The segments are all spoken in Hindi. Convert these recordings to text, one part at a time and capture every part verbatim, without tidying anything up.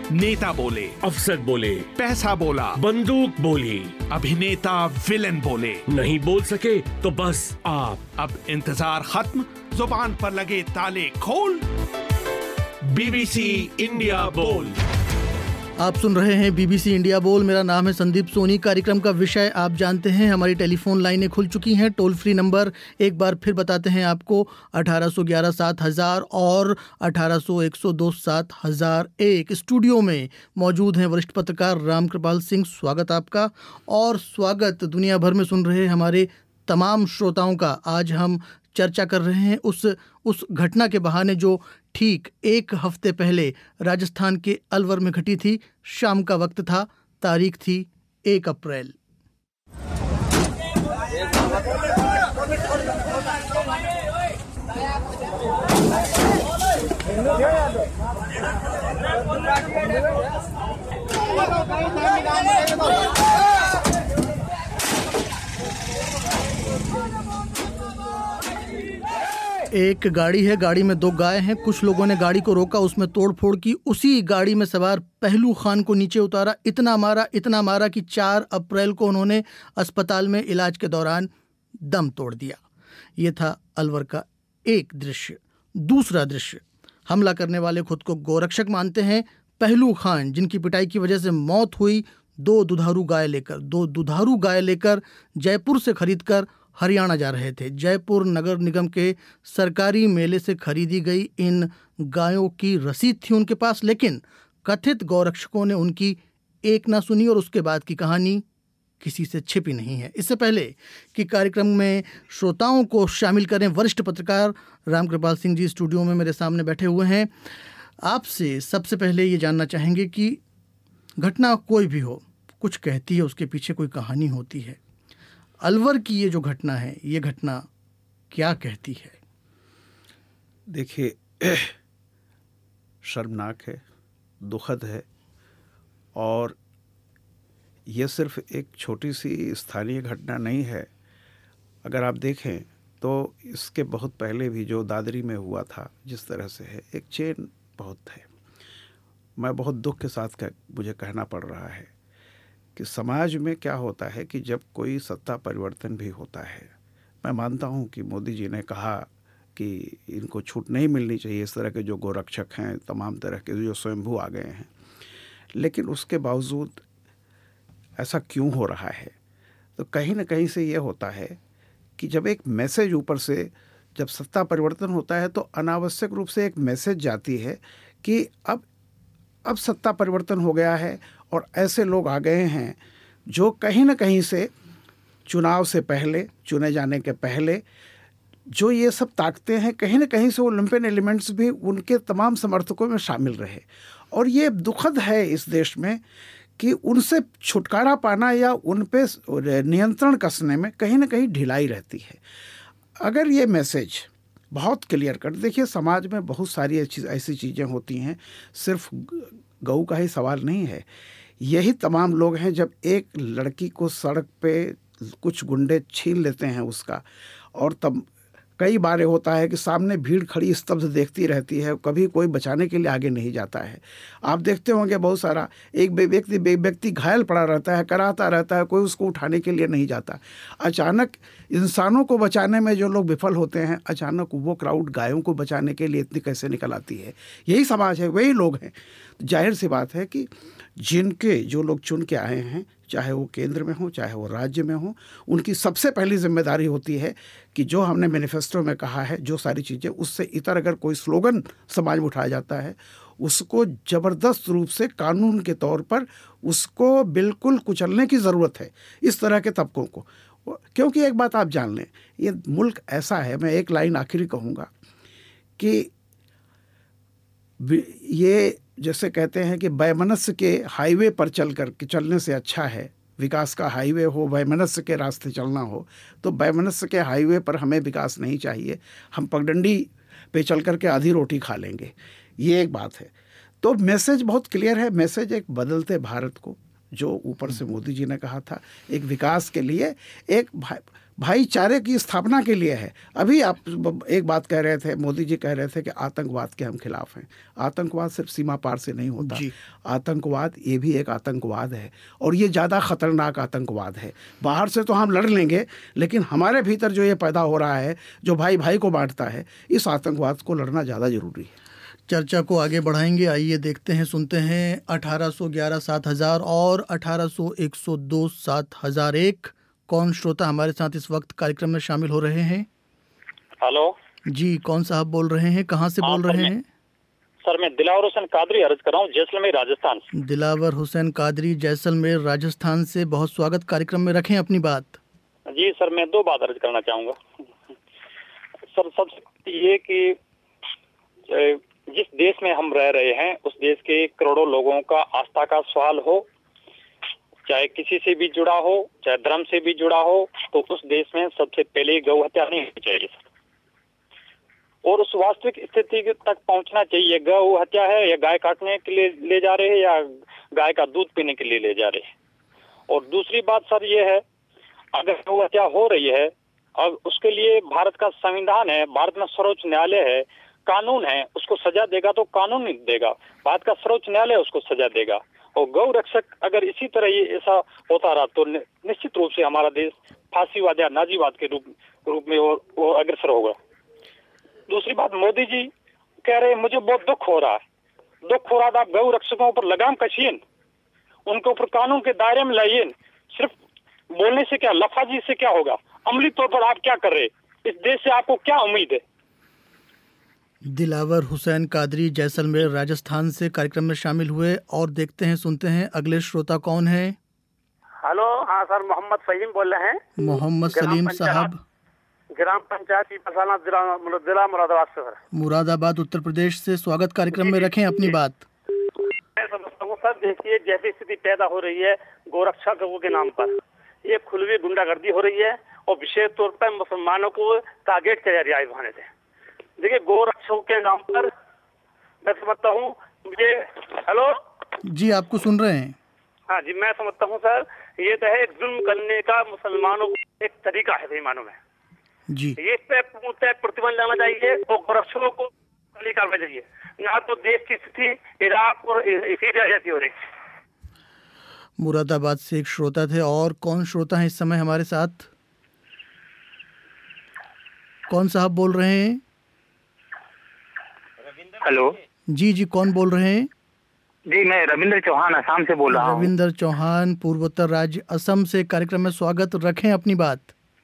नेता बोले, अफसर बोले, पैसा बोला, बंदूक बोली, अभिनेता विलन बोले, नहीं बोल सके तो बस आप। अब इंतजार खत्म, जुबान पर लगे ताले खोल। बीबीसी इंडिया बोल। आप सुन रहे हैं बीबीसी इंडिया बोल। मेरा नाम है संदीप सोनी। कार्यक्रम का विषय आप जानते हैं। हमारी टेलीफोन लाइनें खुल चुकी हैं। टोल फ्री नंबर एक बार फिर बताते हैं आपको, अठारह सौ ग्यारह सात हज़ार और अठारह सौ एक सौ दो सात हज़ार एक। स्टूडियो में मौजूद हैं वरिष्ठ पत्रकार रामकृपाल सिंह। स्वागत आपका, और स्वागत दुनिया भर में सुन रहे हमारे तमाम श्रोताओं का। आज हम चर्चा कर रहे हैं उस उस घटना के बहाने जो ठीक एक हफ्ते पहले राजस्थान के अलवर में घटी थी। शाम का वक्त था, तारीख थी एक अप्रैल। एक गाड़ी है, गाड़ी में दो गाय हैं। कुछ लोगों ने गाड़ी को रोका, उसमें तोड़फोड़ की। उसी गाड़ी में सवार पहलू खान को नीचे उतारा, इतना मारा इतना मारा कि चार अप्रैल को उन्होंने अस्पताल में इलाज के दौरान दम तोड़ दिया। ये था अलवर का एक दृश्य। दूसरा दृश्य, हमला करने वाले खुद को गोरक्षक मानते हैं पहलू खान, जिनकी पिटाई की वजह से मौत हुई, दो दुधारू गाय लेकर दो दुधारू गाय लेकर जयपुर से खरीदकर हरियाणा जा रहे थे। जयपुर नगर निगम के सरकारी मेले से खरीदी गई इन गायों की रसीद थी उनके पास, लेकिन कथित गौरक्षकों ने उनकी एक ना सुनी और उसके बाद की कहानी किसी से छिपी नहीं है। इससे पहले कि कार्यक्रम में श्रोताओं को शामिल करें, वरिष्ठ पत्रकार रामकृपाल सिंह जी स्टूडियो में मेरे सामने बैठे हुए हैं। आपसे सबसे पहले ये जानना चाहेंगे कि घटना कोई भी हो, कुछ कहती है, उसके पीछे कोई कहानी होती है। अलवर की ये जो घटना है, ये घटना क्या कहती है? देखिए, शर्मनाक है, दुखद है, और ये सिर्फ एक छोटी सी स्थानीय घटना नहीं है। अगर आप देखें तो इसके बहुत पहले भी जो दादरी में हुआ था, जिस तरह से है, एक चेन बहुत है। मैं बहुत दुख के साथ कह, मुझे कहना पड़ रहा है कि समाज में क्या होता है कि जब कोई सत्ता परिवर्तन भी होता है, मैं मानता हूं कि मोदी जी ने कहा कि इनको छूट नहीं मिलनी चाहिए, इस तरह के जो गोरक्षक हैं, तमाम तरह के जो स्वयंभू आ गए हैं, लेकिन उसके बावजूद ऐसा क्यों हो रहा है? तो कहीं ना कहीं से ये होता है कि जब एक मैसेज ऊपर से, जब सत्ता परिवर्तन होता है तो अनावश्यक रूप से एक मैसेज जाती है कि अब अब सत्ता परिवर्तन हो गया है और ऐसे लोग आ गए हैं जो कहीं ना कहीं से चुनाव से पहले, चुने जाने के पहले जो ये सब ताकते हैं, कहीं ना कहीं से वो लुम्पेन एलिमेंट्स भी उनके तमाम समर्थकों में शामिल रहे। और ये दुखद है इस देश में कि उनसे छुटकारा पाना या उन पे नियंत्रण कसने में कहीं ना कहीं ढिलाई रहती है। अगर ये मैसेज बहुत क्लियर कर, देखिए समाज में बहुत सारी ऐसी चीज़ें होती हैं, सिर्फ गऊ का ही सवाल नहीं है। यही तमाम लोग हैं, जब एक लड़की को सड़क पे कुछ गुंडे छीन लेते हैं उसका, और तब कई बार होता है कि सामने भीड़ खड़ी स्तब्ध देखती रहती है, कभी कोई बचाने के लिए आगे नहीं जाता है। आप देखते होंगे बहुत सारा, एक व्यक्ति व्यक्ति घायल पड़ा रहता है, कराता रहता है, कोई उसको उठाने के लिए नहीं जाता। अचानक इंसानों को बचाने में जो लोग विफल होते हैं, अचानक वो क्राउड गायों को बचाने के लिए इतनी कैसे निकल आती है? यही समाज है, वही लोग हैं। जाहिर सी बात है कि जिनके जो लोग चुन के आए हैं, चाहे वो केंद्र में हो चाहे वो राज्य में हो, उनकी सबसे पहली जिम्मेदारी होती है कि जो हमने मैनिफेस्टो में कहा है, जो सारी चीज़ें, उससे इतर अगर कोई स्लोगन समाज में उठाया जाता है, उसको ज़बरदस्त रूप से कानून के तौर पर उसको बिल्कुल कुचलने की ज़रूरत है, इस तरह के तबकों को। क्योंकि एक बात आप जान लें, ये मुल्क ऐसा है, मैं एक लाइन आखिरी कहूँगा कि ये जैसे कहते हैं कि वैमनस्य के हाईवे पर चल कर के चलने से अच्छा है विकास का हाईवे हो, वैमनस्य के रास्ते चलना हो। तो वैमनस्य के हाईवे पर हमें विकास नहीं चाहिए, हम पगडंडी पे चल कर के आधी रोटी खा लेंगे, ये एक बात है। तो मैसेज बहुत क्लियर है। मैसेज एक बदलते भारत को, जो ऊपर से मोदी जी ने कहा था, एक विकास के लिए, एक भाई भाईचारे की स्थापना के लिए है। अभी आप एक बात कह रहे थे, मोदी जी कह रहे थे कि आतंकवाद के हम खिलाफ हैं। आतंकवाद सिर्फ सीमा पार से नहीं होता, आतंकवाद ये भी एक आतंकवाद है, और ये ज़्यादा खतरनाक आतंकवाद है। बाहर से तो हम लड़ लेंगे, लेकिन हमारे भीतर जो ये पैदा हो रहा है, जो भाई भाई को बांटता है, इस आतंकवाद को लड़ना ज़्यादा ज़रूरी है। चर्चा को आगे बढ़ाएंगे। आइए देखते हैं, सुनते हैं अठारह सौ ग्यारह सात हज़ार और अठारह सौ एक सौ दो सात हज़ार एक। कौन श्रोता हमारे साथ इस वक्त कार्यक्रम में शामिल हो रहे हैं? हेलो जी, कौन साहब बोल रहे हैं, कहाँ से बोल रहे हैं? सर, मैं दिलावर हुसैन कादरी अर्ज कर रहा हूँ, जैसलमेर राजस्थान से। दिलावर हुसैन कादरी, जैसलमेर राजस्थान से, बहुत स्वागत। कार्यक्रम में रखें अपनी बात। जी सर, मैं दो बात अर्ज करना चाहूँगा। सर, सबसे ये कि जिस देश में हम रह रहे हैं, उस देश के करोड़ों लोगों का आस्था का सवाल हो, चाहे किसी से भी जुड़ा हो, चाहे धर्म से भी जुड़ा हो, तो उस देश में सबसे पहले गौ हत्या नहीं होनी चाहिए सर। और उस वास्तविक स्थिति तक पहुंचना चाहिए, गौ हत्या है या गाय काटने के लिए ले जा रहे हैं या गाय का दूध पीने के लिए ले जा रहे हैं। और दूसरी बात सर ये है, अगर गौ हत्या हो रही है, अब उसके लिए भारत का संविधान है, भारत में सर्वोच्च न्यायालय है, कानून है, उसको सजा देगा तो कानून नहीं देगा, भारत का सर्वोच्च न्यायालय उसको सजा देगा। और गौ रक्षक अगर इसी तरह ये ऐसा होता रहा तो निश्चित रूप से हमारा देश फांसीवाद या नाजीवाद के रूप रूप में वो, वो अग्रसर होगा। दूसरी बात, मोदी जी कह रहे हैं मुझे बहुत दुख हो रहा है, दुख हो रहा था, आप गौ रक्षकों पर लगाम कसिए, उनके ऊपर कानून के दायरे में लाइए। सिर्फ बोलने से क्या, लफाजी से क्या होगा, अमली तौर पर आप क्या कर रहे, इस देश से आपको क्या उम्मीद है? दिलावर हुसैन कादरी, जैसलमेर राजस्थान से कार्यक्रम में शामिल हुए। और देखते हैं, सुनते हैं अगले श्रोता कौन है। हेलो, हाँ सर, मोहम्मद फहीम बोल रहे हैं। मोहम्मद सलीम साहब, ग्राम पंचायत पसाना, जिला मुरादाबाद से। सर, मुरादाबाद उत्तर प्रदेश से, स्वागत। कार्यक्रम में रखें अपनी बात। मैं समझता हूँ सर, देखिए जैसी स्थिति पैदा हो रही है गोरक्षकों के नाम पर, ये खुलवी गुंडागर्दी हो रही है, और विशेष तौर पर मुसलमानों को टारगेट किया जा रहा है भाने से। देखिए गोरक्षकों के नाम पर मैं समझता हूँ मुझे, हेलो जी, आपको सुन रहे हैं। हाँ जी, मैं समझता हूँ सर, ये तो है जुल्म करने का मुसलमानों का एक तरीका है बेईमानों में जी। ये पे प्रतिबंध लाना चाहिए और गोरक्षकों को खाली करना चाहिए, यहाँ तो देश की स्थिति इराक और सीरिया जैसी हो रही। मुरादाबाद से एक श्रोता थे। और कौन श्रोता है इस समय हमारे साथ? कौन साहब बोल रहे हैं? हेलो जी जी, कौन बोल रहे हैं? जी, मैं रविंद्र चौहान असम से बोल रहा हूँ। रविंद्र चौहान, पूर्वोत्तर राज्य असम से, कार्यक्रम में स्वागत। रखें अपनी बात।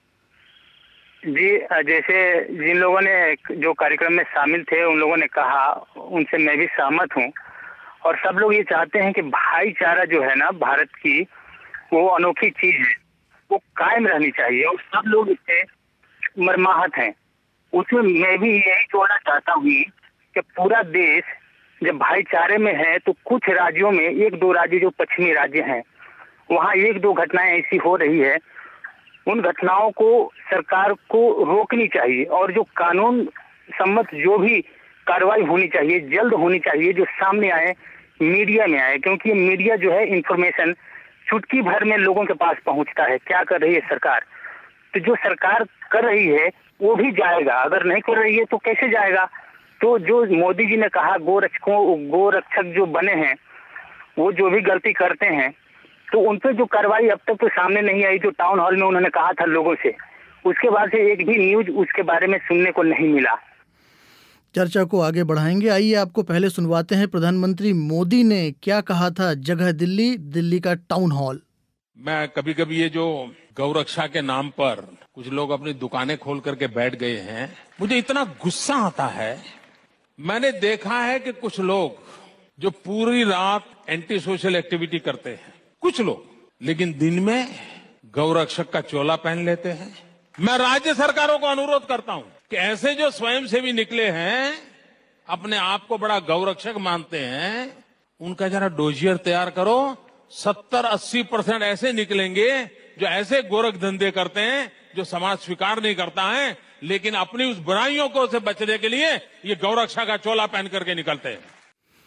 जी, जैसे जिन लोगों ने जो कार्यक्रम में शामिल थे उन लोगों ने कहा, उनसे मैं भी सहमत हूँ। और सब लोग ये चाहते हैं कि भाईचारा जो है ना भारत की, वो अनोखी चीज है, वो कायम रहनी चाहिए, और सब लोग इससे मरमाहत हैं। उसमें मैं भी यही जोड़ना चाहता हूँ कि पूरा देश जब भाईचारे में है, तो कुछ राज्यों में, एक दो राज्य जो पश्चिमी राज्य हैं, वहाँ एक दो घटनाएं ऐसी हो रही है, उन घटनाओं को सरकार को रोकनी चाहिए, और जो कानून सम्मत जो भी कार्रवाई होनी चाहिए, जल्द होनी चाहिए, जो सामने आए, मीडिया में आए, क्योंकि ये मीडिया जो है इंफॉर्मेशन चुटकी भर में लोगों के पास पहुंचता है। क्या कर रही है सरकार, तो जो सरकार कर रही है वो भी जाएगा, अगर नहीं कर रही है तो कैसे जाएगा। तो जो मोदी जी ने कहा गोरक्षकों गोरक्षक जो बने हैं वो जो भी गलती करते हैं, तो उन पर जो कार्रवाई अब तक तो सामने नहीं आई, जो टाउन हॉल में उन्होंने कहा था लोगों से, उसके बाद से एक भी न्यूज उसके बारे में सुनने को नहीं मिला। चर्चा को आगे बढ़ाएंगे। आइए आपको पहले सुनवाते हैं प्रधानमंत्री मोदी ने क्या कहा था। जगह दिल्ली, दिल्ली का टाउन हॉल। मैं कभी कभी ये जो गौरक्षा के नाम पर कुछ लोग अपनी दुकानें खोल करके बैठ गए हैं, मुझे इतना गुस्सा आता है। मैंने देखा है कि कुछ लोग जो पूरी रात एंटी सोशल एक्टिविटी करते हैं, कुछ लोग, लेकिन दिन में गौरक्षक का चोला पहन लेते हैं। मैं राज्य सरकारों को अनुरोध करता हूं कि ऐसे जो स्वयंसेवी निकले हैं, अपने आप को बड़ा गौरक्षक मानते हैं, उनका जरा डोजियर तैयार करो। सत्तर अस्सी परसेंट ऐसे निकलेंगे जो ऐसे गोरख धंधे करते हैं जो समाज स्वीकार नहीं करता है, लेकिन अपनी उस बुराइयों को से बचने के लिए ये गौरक्षा का चोला पहन करके निकलते हैं।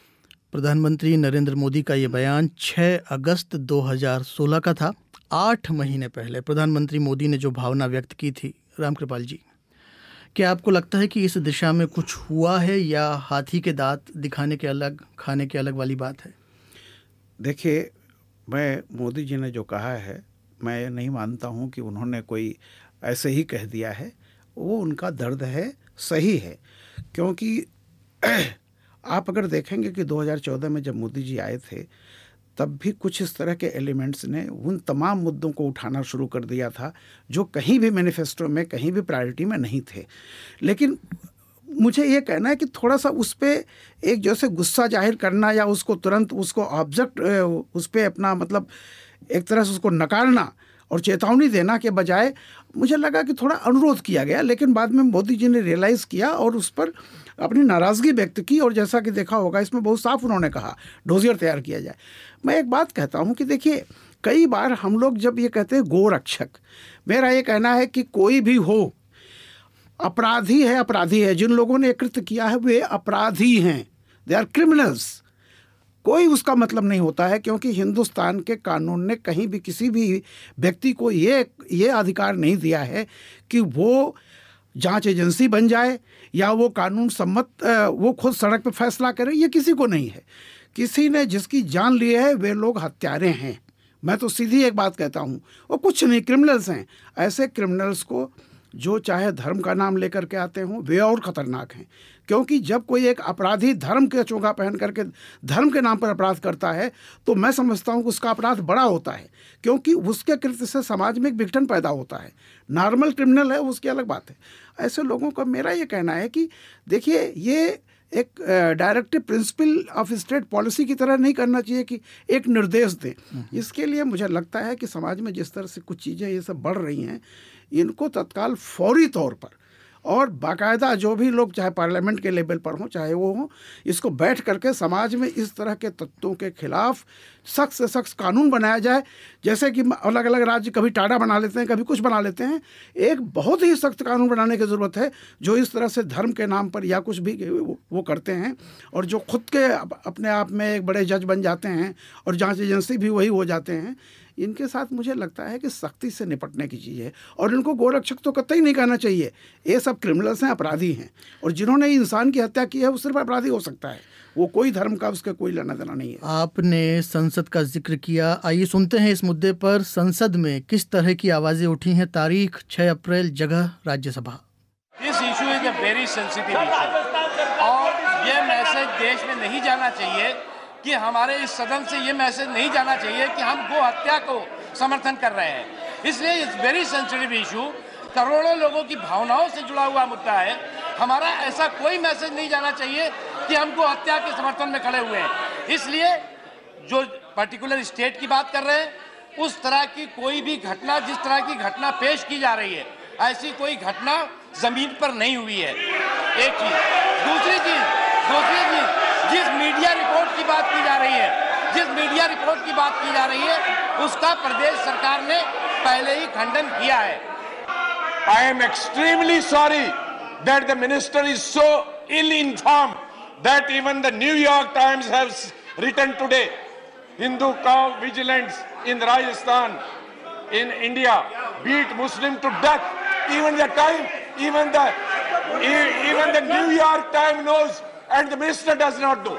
प्रधानमंत्री नरेंद्र मोदी का ये बयान छह अगस्त दो हज़ार सोलह का था। आठ महीने पहले प्रधानमंत्री मोदी ने जो भावना व्यक्त की थी, रामकृपाल जी, क्या आपको लगता है कि इस दिशा में कुछ हुआ है या हाथी के दांत दिखाने के अलग खाने के अलग वाली बात है? देखिए, मैं मोदी जी ने जो कहा है, मैं ये नहीं मानता हूँ कि उन्होंने कोई ऐसे ही कह दिया है। वो उनका दर्द है, सही है। क्योंकि आप अगर देखेंगे कि दो हज़ार चौदह में जब मोदी जी आए थे, तब भी कुछ इस तरह के एलिमेंट्स ने उन तमाम मुद्दों को उठाना शुरू कर दिया था जो कहीं भी मैनिफेस्टो में, कहीं भी प्रायोरिटी में नहीं थे। लेकिन मुझे ये कहना है कि थोड़ा सा उस पर एक जैसे गुस्सा जाहिर करना या उसको तुरंत उसको ऑब्जेक्ट उस पर अपना मतलब एक तरह से उसको नकारना और चेतावनी देना के बजाय मुझे लगा कि थोड़ा अनुरोध किया गया। लेकिन बाद में मोदी जी ने रियलाइज़ किया और उस पर अपनी नाराज़गी व्यक्त की, और जैसा कि देखा होगा इसमें बहुत साफ उन्होंने कहा डोजियर तैयार किया जाए। मैं एक बात कहता हूँ कि देखिए, कई बार हम लोग जब ये कहते हैं गोरक्षक, मेरा ये कहना है कि कोई भी हो, अपराधी है अपराधी है। जिन लोगों ने कृत्य किया है वे अपराधी हैं, दे आर क्रिमिनल्स। कोई उसका मतलब नहीं होता है, क्योंकि हिंदुस्तान के कानून ने कहीं भी किसी भी व्यक्ति को ये ये अधिकार नहीं दिया है कि वो जांच एजेंसी बन जाए या वो कानून सम्मत वो खुद सड़क पर फैसला करे। ये किसी को नहीं है। किसी ने जिसकी जान ली है वे लोग हत्यारे हैं। मैं तो सीधी एक बात कहता हूँ, वो कुछ नहीं, क्रिमिनल्स हैं। ऐसे क्रिमिनल्स को जो चाहे धर्म का नाम लेकर के आते हों, वे और ख़तरनाक हैं। क्योंकि जब कोई एक अपराधी धर्म के चोगा पहन करके धर्म के नाम पर अपराध करता है, तो मैं समझता हूँ कि उसका अपराध बड़ा होता है, क्योंकि उसके कृत्य से समाज में एक विघटन पैदा होता है। नॉर्मल क्रिमिनल है, उसकी अलग बात है। ऐसे लोगों का मेरा ये कहना है कि देखिए, ये एक directive principle of state policy की तरह नहीं करना चाहिए कि एक निर्देश दें। इसके लिए मुझे लगता है कि समाज में जिस तरह से कुछ चीज़ें ये सब बढ़ रही हैं, इनको तत्काल फौरी तौर पर और बाकायदा जो भी लोग चाहे पार्लियामेंट के लेवल पर हों चाहे वो हों, इसको बैठ करके समाज में इस तरह के तत्वों के खिलाफ सख्त से सख्त कानून बनाया जाए। जैसे कि अलग अलग राज्य कभी टाटा बना लेते हैं, कभी कुछ बना लेते हैं। एक बहुत ही सख्त कानून बनाने की ज़रूरत है जो इस तरह से धर्म के नाम पर या कुछ भी वो करते हैं, और जो खुद के अपने आप में एक बड़े जज बन जाते हैं और जांच एजेंसी भी वही हो जाते हैं। इनके साथ मुझे लगता है कि सख्ती से निपटने की चीज़ है, और इनको गोरक्षक तो कतई नहीं कहना चाहिए। ये सब क्रिमिनल्स हैं, अपराधी हैं, और जिन्होंने इंसान की हत्या की है वो सिर्फ अपराधी हो सकता है। वो कोई धर्म का उसका कोई लेना देना नहीं है। आपने संसद का जिक्र किया, आइए सुनते हैं इस मुद्दे पर संसद में किस तरह की आवाज़ें उठी हैं। तारीख छह अप्रैल, जगह Rajya Sabha. This issue is a very sensitive issue, और ये मैसेज देश में नहीं जाना चाहिए कि हमारे इस सदन से ये मैसेज नहीं जाना चाहिए कि हम गो हत्या को समर्थन कर रहे हैं। इसलिए इस वेरी सेंसिटिव इशू करोड़ों लोगों की भावनाओं से जुड़ा हुआ मुद्दा है। हमारा ऐसा कोई मैसेज नहीं जाना चाहिए कि हम गो हत्या के समर्थन में खड़े हुए हैं। इसलिए जो पर्टिकुलर स्टेट की बात कर रहे हैं, उस तरह की कोई भी घटना, जिस तरह की घटना पेश की जा रही है, ऐसी कोई घटना जमीन पर नहीं हुई है। एक चीज। दूसरी चीज दूसरी चीज जिस मीडिया रिपोर्ट की बात की जा रही है जिस मीडिया रिपोर्ट की बात की जा रही है उसका प्रदेश सरकार ने पहले ही खंडन किया है। I am extremely sorry that the minister is so ill informed that even the New York Times has written today, Hindu cow vigilance in Rajasthan, in India, beat Muslim to death. Even the time, even the even the New York Times knows, and the minister does not do.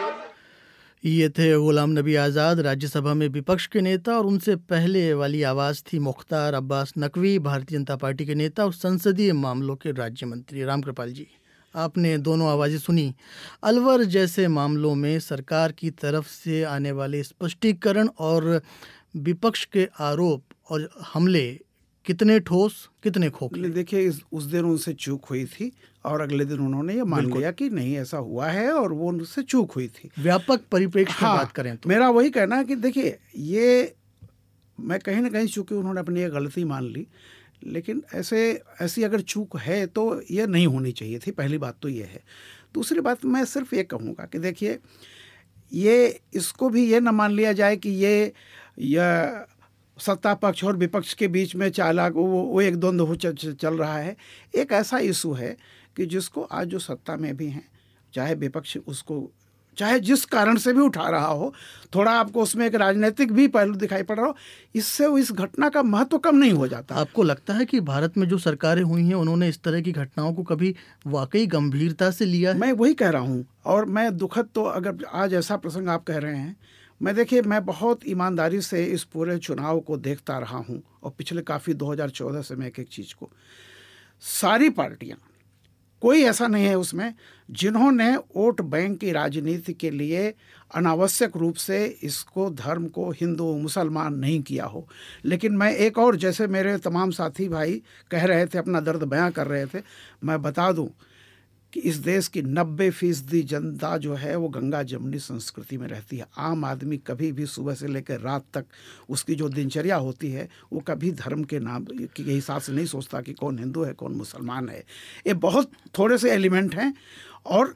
ये थे गुलाम नबी आज़ाद, राज्यसभा में विपक्ष के नेता, और उनसे पहले वाली आवाज़ थी मुख्तार अब्बास नकवी, भारतीय जनता पार्टी के नेता और संसदीय मामलों के राज्य मंत्री। रामकृपाल जी, आपने दोनों आवाज़ें सुनी। अलवर जैसे मामलों में सरकार की तरफ से आने वाले स्पष्टीकरण और विपक्ष के आरोप और हमले कितने ठोस, कितने खोखले? देखिए, इस उस दिन उनसे चूक हुई थी और अगले दिन उन्होंने ये मान लिया कि नहीं ऐसा हुआ है और वो उनसे चूक हुई थी। व्यापक परिप्रेक्ष्य हाँ, बात करें तो मेरा वही कहना है कि देखिए, ये मैं कहीं ना कहीं चूंकि उन्होंने अपनी ये गलती मान ली, लेकिन ऐसे ऐसी अगर चूक है तो ये नहीं होनी चाहिए थी। पहली बात तो ये है। दूसरी बात मैं सिर्फ ये कहूँगा कि देखिए, ये इसको भी ये ना मान लिया जाए कि ये या सत्ता पक्ष और विपक्ष के बीच में चालाक वो, वो एक द्वंद्व हो चल रहा है। एक ऐसा इशू है कि जिसको आज जो सत्ता में भी हैं, चाहे विपक्ष उसको चाहे जिस कारण से भी उठा रहा हो, थोड़ा आपको उसमें एक राजनीतिक भी पहलू दिखाई पड़ रहा हो, इससे इस घटना का महत्व कम नहीं हो जाता। आपको लगता है कि भारत में जो सरकारें हुई हैं उन्होंने इस तरह की घटनाओं को कभी वाकई गंभीरता से लिया है? मैं वही कह रहा हूँ। और मैं दुखद, तो अगर आज ऐसा प्रसंग आप कह रहे हैं, मैं देखिए मैं बहुत ईमानदारी से इस पूरे चुनाव को देखता रहा हूँ और पिछले काफ़ी दो हज़ार चौदह से मैं एक एक चीज़ को, सारी पार्टियाँ, कोई ऐसा नहीं है उसमें जिन्होंने वोट बैंक की राजनीति के लिए अनावश्यक रूप से इसको धर्म को हिंदू मुसलमान नहीं किया हो। लेकिन मैं एक और, जैसे मेरे तमाम साथी भाई कह रहे थे, अपना दर्द बयां कर रहे थे, मैं बता दूं कि इस देश की नब्बे फीसदी जनता जो है वो गंगा जमुनी संस्कृति में रहती है। आम आदमी कभी भी सुबह से लेकर रात तक उसकी जो दिनचर्या होती है वो कभी धर्म के नाम के हिसाब से नहीं सोचता कि कौन हिंदू है कौन मुसलमान है। ये बहुत थोड़े से एलिमेंट हैं, और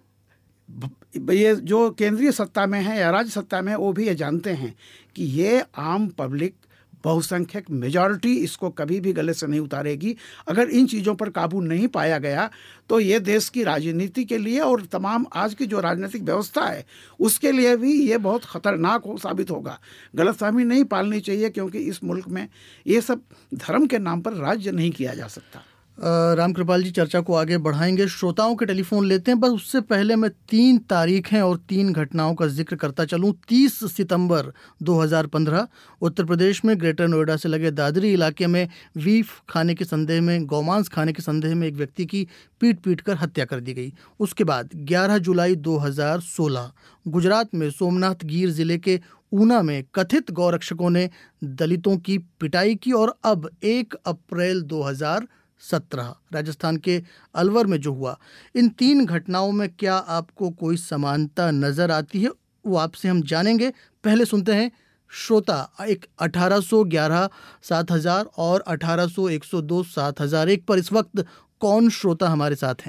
ये जो केंद्रीय सत्ता में है या राज्य सत्ता में, वो भी ये जानते हैं कि ये आम पब्लिक, बहुसंख्यक मेजॉरिटी इसको कभी भी गले से नहीं उतारेगी। अगर इन चीज़ों पर काबू नहीं पाया गया तो ये देश की राजनीति के लिए और तमाम आज की जो राजनीतिक व्यवस्था है उसके लिए भी ये बहुत ख़तरनाक हो साबित होगा। गलतफहमी नहीं पालनी चाहिए, क्योंकि इस मुल्क में ये सब धर्म के नाम पर राज्य नहीं किया जा सकता। रामकृपाल जी, चर्चा को आगे बढ़ाएंगे, श्रोताओं के टेलीफोन लेते हैं। बस उससे पहले मैं तीन तारीखें और तीन घटनाओं का जिक्र करता चलूं। तीस सितंबर दो हज़ार पंद्रह उत्तर प्रदेश में ग्रेटर नोएडा से लगे दादरी इलाके में बीफ खाने के संदेह में, गौमांस खाने के संदेह में एक व्यक्ति की पीट पीट कर हत्या कर दी गई। उसके बाद ग्यारह जुलाई दो हज़ार सोलह गुजरात में सोमनाथ गिर जिले के ऊना में कथित गौरक्षकों ने दलितों की पिटाई की। और अब एक अप्रैल दो हज़ार सत्रह राजस्थान के अलवर में जो हुआ, इन तीन घटनाओं में क्या आपको कोई समानता नजर आती है, वो आपसे हम जानेंगे। पहले सुनते हैं श्रोता, एक अठारह सौ ग्यारह सात हजार और अठारह सौ एक सौ दो सात हजार एक पर इस वक्त कौन श्रोता हमारे साथ हैं?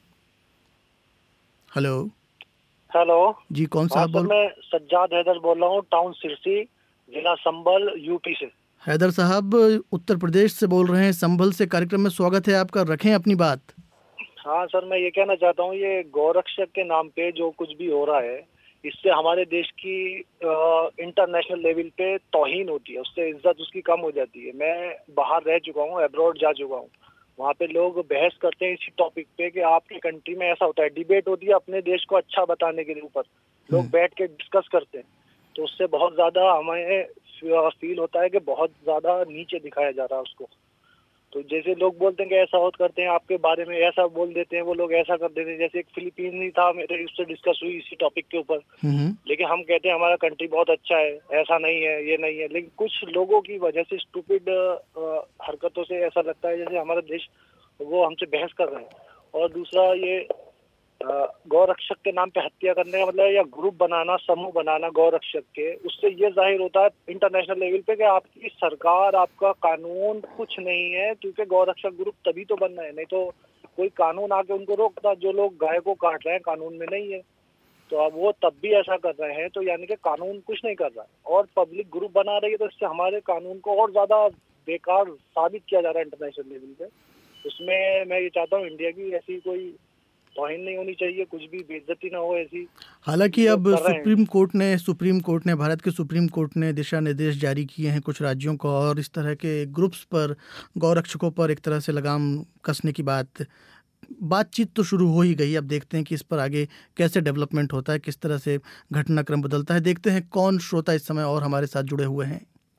हेलो हेलो जी, कौन सा बोल? मैं सज्जाद हैदर बोल रहा हूँ, टाउन सिरसी, जिला संभल, यूपी से। हैदर साहब उत्तर प्रदेश से बोल रहे हैं, संभल से। कार्यक्रम में स्वागत है आपका, रखें अपनी बात। हाँ सर, मैं ये कहना चाहता हूँ, ये गौरक्षक के नाम पे जो कुछ भी हो रहा है, इससे हमारे देश की इंटरनेशनल लेवल पे तौहीन होती है, उससे इज्जत उसकी कम हो जाती है। मैं बाहर रह चुका हूँ, अब्रॉड जा चुका हूँ, वहाँ पे लोग बहस करते हैं इसी टॉपिक पे कि आपकी कंट्री में ऐसा होता है, डिबेट होती है अपने देश को अच्छा बताने के ऊपर, लोग बैठ के डिस्कस करते हैं। तो उससे बहुत ज्यादा हमें फील होता है कि बहुत ज्यादा नीचे दिखाया जा रहा है उसको। तो जैसे लोग बोलते हैं कि ऐसा होत करते हैं आपके बारे में, ऐसा बोल देते हैं वो लोग, ऐसा कर देते हैं। जैसे एक फिलीपीनी था, मेरे उससे डिस्कस हुई इसी टॉपिक के ऊपर, लेकिन हम कहते हैं हमारा कंट्री बहुत अच्छा है, ऐसा नहीं है, ये नहीं है। लेकिन कुछ लोगों की वजह से, स्टूपिड हरकतों से ऐसा लगता है जैसे हमारा देश वो हमसे बहस कर रहे हैं। और दूसरा, ये गौरक्षक के नाम पे हत्या करने का मतलब, या ग्रुप बनाना, समूह बनाना गौरक्षक के, उससे ये जाहिर होता है इंटरनेशनल लेवल पे कि आपकी सरकार, आपका कानून कुछ नहीं है। क्योंकि गौरक्षक ग्रुप तभी तो बनना है, नहीं तो कोई कानून आके उनको रोकता। जो लोग गाय को काट रहे हैं कानून में नहीं है, तो अब वो तब भी ऐसा कर रहे हैं, तो यानी कि कानून कुछ नहीं कर रहा है और पब्लिक ग्रुप बना रही है। तो इससे हमारे कानून को और ज्यादा बेकार साबित किया जा रहा है इंटरनेशनल लेवल पे। उसमें मैं ये चाहता हूँ इंडिया की ऐसी कोई तौहीन नहीं होनी चाहिए, कुछ भी बेइज्जती ना हो ऐसी। हालांकि अब सुप्रीम कोर्ट ने सुप्रीम कोर्ट ने भारत के सुप्रीम कोर्ट ने दिशा निर्देश जारी किए हैं कुछ राज्यों को, और इस तरह के ग्रुप्स पर, गौरक्षकों पर एक तरह से लगाम कसने की बात बातचीत तो शुरू हो ही गई। अब देखते हैं कि इस पर आगे कैसे डेवलपमेंट होता है, किस तरह से घटनाक्रम बदलता है। देखते हैं कौन श्रोता इस समय और हमारे साथ जुड़े हुए हैं।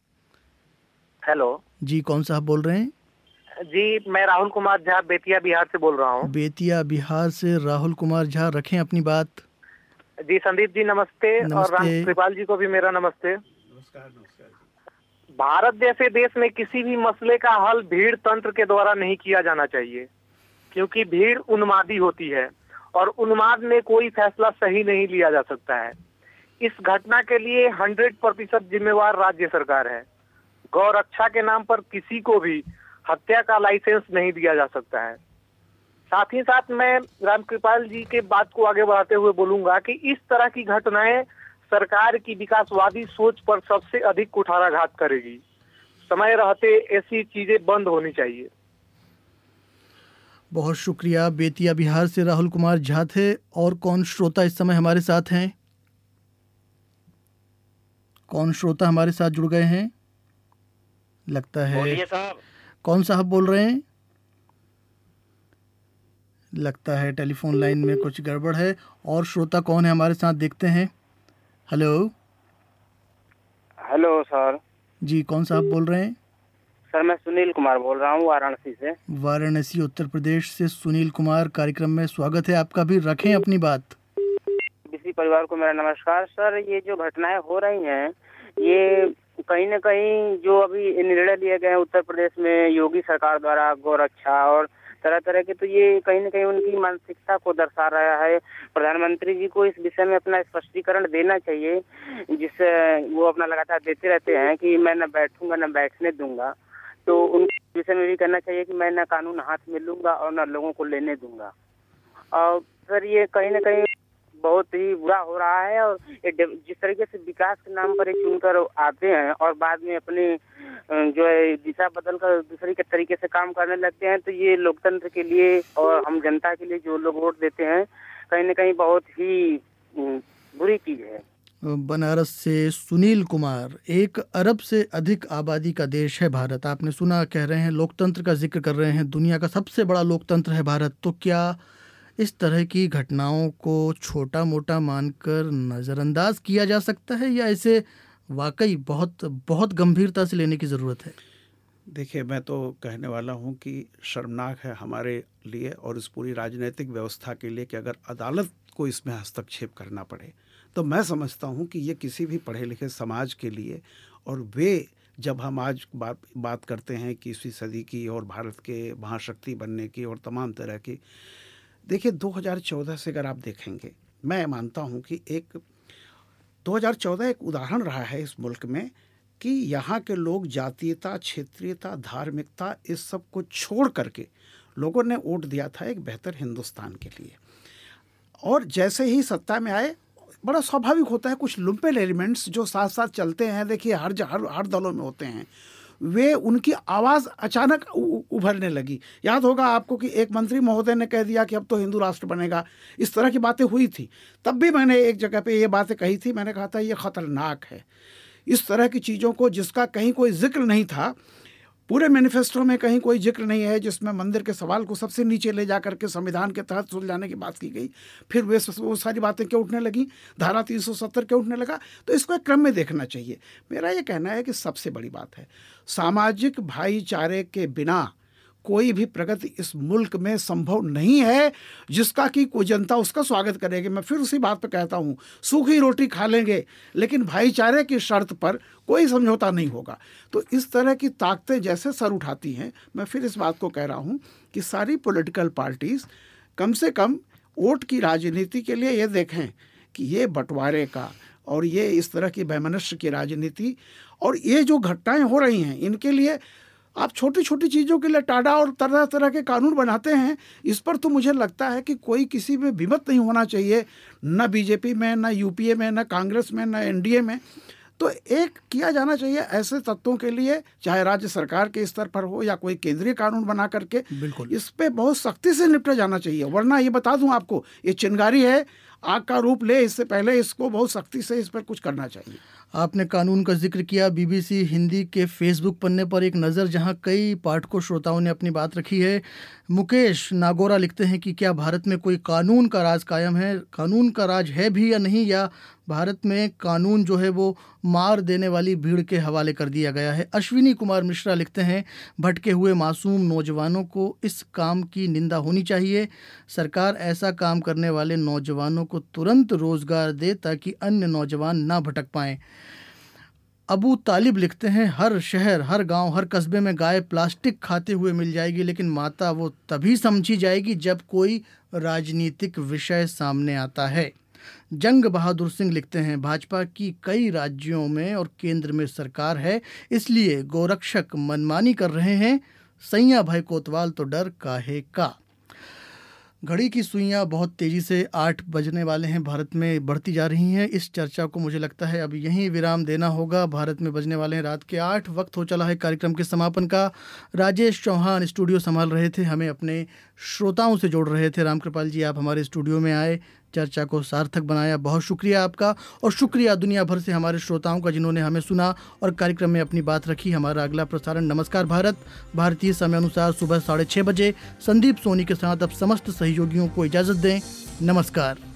हेलो जी, कौन साहब बोल रहे हैं? जी, मैं राहुल कुमार झा बेतिया बिहार से बोल रहा हूँ। बेतिया बिहार से राहुल कुमार झा, रखें अपनी बात। जी संदीप जी नमस्ते, नमस्ते। और रामकृपाल जी को भी मेरा नमस्ते। नमस्कार। नमस्कार। भारत जैसे देश में किसी भी मसले का हल भीड़ तंत्र के द्वारा नहीं किया जाना चाहिए, क्योंकि भीड़ उन्मादी होती है और उन्माद में कोई फैसला सही नहीं लिया जा सकता है। इस घटना के लिए हंड्रेड प्रतिशत जिम्मेवार राज्य सरकार है। गौरक्षा के नाम पर किसी को भी हत्या का लाइसेंस नहीं दिया जा सकता है। साथ ही साथ मैं रामकृपाल जी के बात को आगे बढ़ाते हुए बोलूंगा कि इस तरह की घटनाएं सरकार की विकासवादी सोच पर सबसे अधिक कुठाराघात करेगी। समय रहते ऐसी चीजें बंद होनी चाहिए। बहुत शुक्रिया। बेतिया बिहार से राहुल कुमार झा थे। और कौन श्रोता इस समय हमारे साथ हैं? कौन श्रोता हमारे साथ जुड़ गए हैं? लगता है बोलिए साहब। कौन साहब बोल रहे हैं? लगता है टेलीफोन लाइन में कुछ गड़बड़ है। और श्रोता कौन है हमारे साथ, देखते हैं। Hello hello sir. जी, कौन साहब बोल रहे हैं? सर मैं सुनील कुमार बोल रहा हूँ वाराणसी से। वाराणसी उत्तर प्रदेश से सुनील कुमार, कार्यक्रम में स्वागत है आपका भी। रखें अपनी बात। बीसी परिवार को मेरा नमस्कार। सर ये जो घटनाएं हो रही हैं, ये कहीं न कहीं जो अभी निर्णय लिए गए हैं उत्तर प्रदेश में योगी सरकार द्वारा गोरक्षा और तरह तरह के, तो ये कहीं न कहीं उनकी मानसिकता को दर्शा रहा है। प्रधानमंत्री जी को इस विषय में अपना स्पष्टीकरण देना चाहिए, जिससे वो अपना लगातार देते रहते हैं कि मैं न बैठूंगा न बैठने दूंगा। तो उनके विषय में भी कहना चाहिए कि मैं न कानून हाथ में लूंगा और न लोगों को लेने दूंगा। और सर ये कहीं न कहीं बहुत ही बुरा हो रहा है। और जिस तरीके से विकास के नाम पर चुनकर आते हैं और बाद में अपने जो है दिशा बदल कर दूसरे के तरीके से काम करने लगते हैं, तो ये लोकतंत्र के लिए और हम जनता के लिए जो लोग वोट देते हैं, कहीं न कहीं बहुत ही बुरी चीज है। बनारस से सुनील कुमार। एक अरब से अधिक आबादी का देश है भारत। आपने सुना, कह रहे हैं लोकतंत्र का जिक्र कर रहे हैं, दुनिया का सबसे बड़ा लोकतंत्र है भारत। तो क्या इस तरह की घटनाओं को छोटा मोटा मानकर नज़रअंदाज किया जा सकता है, या इसे वाकई बहुत बहुत गंभीरता से लेने की ज़रूरत है? देखिए, मैं तो कहने वाला हूं कि शर्मनाक है हमारे लिए और इस पूरी राजनीतिक व्यवस्था के लिए कि अगर अदालत को इसमें हस्तक्षेप करना पड़े, तो मैं समझता हूं कि ये किसी भी पढ़े लिखे समाज के लिए, और वे जब हम आज बात बात करते हैं इक्कीसवीं सदी की और भारत के महाशक्ति बनने की और तमाम तरह की, देखिए दो हज़ार चौदह से अगर आप देखेंगे, मैं मानता हूं कि एक दो हज़ार चौदह एक उदाहरण रहा है इस मुल्क में कि यहाँ के लोग जातीयता, क्षेत्रीयता, धार्मिकता, इस सब को छोड़ करके लोगों ने वोट दिया था एक बेहतर हिंदुस्तान के लिए। और जैसे ही सत्ता में आए, बड़ा स्वाभाविक होता है, कुछ लुम्पेन एलिमेंट्स जो साथ साथ चलते हैं, देखिए हर हर हर दलों में होते हैं, वे उनकी आवाज़ अचानक उभरने लगी। याद होगा आपको कि एक मंत्री महोदय ने कह दिया कि अब तो हिंदू राष्ट्र बनेगा, इस तरह की बातें हुई थी। तब भी मैंने एक जगह पे ये बातें कही थी, मैंने कहा था ये ख़तरनाक है। इस तरह की चीज़ों को जिसका कहीं कोई जिक्र नहीं था, पूरे मैनिफेस्टो में कहीं कोई जिक्र नहीं है, जिसमें मंदिर के सवाल को सबसे नीचे ले जा करके संविधान के तहत सुलझाने की बात की गई, फिर वे वो सारी बातें क्यों उठने लगी, धारा तीन सौ सत्तर क्यों उठने लगा। तो इसको एक क्रम में देखना चाहिए। मेरा ये कहना है कि सबसे बड़ी बात है, सामाजिक भाईचारे के बिना कोई भी प्रगति इस मुल्क में संभव नहीं है, जिसका कि कोई जनता उसका स्वागत करेगी। मैं फिर उसी बात पे कहता हूँ, सूखी रोटी खा लेंगे लेकिन भाईचारे की शर्त पर कोई समझौता नहीं होगा। तो इस तरह की ताकतें जैसे सर उठाती हैं, मैं फिर इस बात को कह रहा हूँ कि सारी पॉलिटिकल पार्टीज़ कम से कम वोट की राजनीति के लिए ये देखें कि ये बंटवारे का और ये इस तरह की वैमनस्य की राजनीति और ये जो घटनाएं हो रही हैं, इनके लिए आप छोटी छोटी चीज़ों के लिए टाडा और तरह तरह के कानून बनाते हैं। इस पर तो मुझे लगता है कि कोई किसी में विमत नहीं होना चाहिए, न बीजेपी में, न यूपीए में, न कांग्रेस में, न एनडीए में। तो एक किया जाना चाहिए ऐसे तत्वों के लिए, चाहे राज्य सरकार के स्तर पर हो या कोई केंद्रीय कानून बना करके, इस पे बहुत सख्ती से निपटा जाना चाहिए। वरना ये बता दूं आपको, ये चिंगारी है, आग का रूप ले, इससे पहले इसको बहुत सख्ती से इस पर कुछ करना चाहिए। आपने कानून का जिक्र किया। बीबीसी हिंदी के फेसबुक पन्ने पर एक नज़र, जहां कई पाठकों श्रोताओं ने अपनी बात रखी है। मुकेश नागोरा लिखते हैं कि क्या भारत में कोई कानून का राज कायम है, कानून का राज है भी या नहीं, या भारत में कानून जो है वो मार देने वाली भीड़ के हवाले कर दिया गया है। अश्विनी कुमार मिश्रा लिखते हैं, भटके हुए मासूम नौजवानों को इस काम की निंदा होनी चाहिए। सरकार ऐसा काम करने वाले नौजवानों को तुरंत रोजगार दे ताकि अन्य नौजवान ना भटक पाएं। अबू तालिब लिखते हैं, हर शहर, हर गांव, हर कस्बे में गाय प्लास्टिक खाते हुए मिल जाएगी, लेकिन माता वो तभी समझी जाएगी जब कोई राजनीतिक विषय सामने आता है। जंग बहादुर सिंह लिखते हैं, भाजपा की कई राज्यों में और केंद्र में सरकार है, इसलिए गोरक्षक मनमानी कर रहे हैं। सैया भाई कोतवाल तो डर काहे का। घड़ी की सुइयां बहुत तेज़ी से आठ बजने वाले हैं, भारत में बढ़ती जा रही हैं। इस चर्चा को मुझे लगता है अब यहीं विराम देना होगा। भारत में बजने वाले हैं रात के आठ। वक्त हो चला है कार्यक्रम के समापन का। राजेश चौहान स्टूडियो संभाल रहे थे, हमें अपने श्रोताओं से जोड़ रहे थे। रामकृपाल जी, आप हमारे स्टूडियो में आए, चर्चा को सार्थक बनाया। बहुत शुक्रिया आपका, और शुक्रिया दुनिया भर से हमारे श्रोताओं का जिन्होंने हमें सुना और कार्यक्रम में अपनी बात रखी। हमारा अगला प्रसारण नमस्कार भारत भारतीय समय अनुसार सुबह साढ़े छः बजे। संदीप सोनी के साथ अब समस्त सहयोगियों को इजाज़त दें। नमस्कार।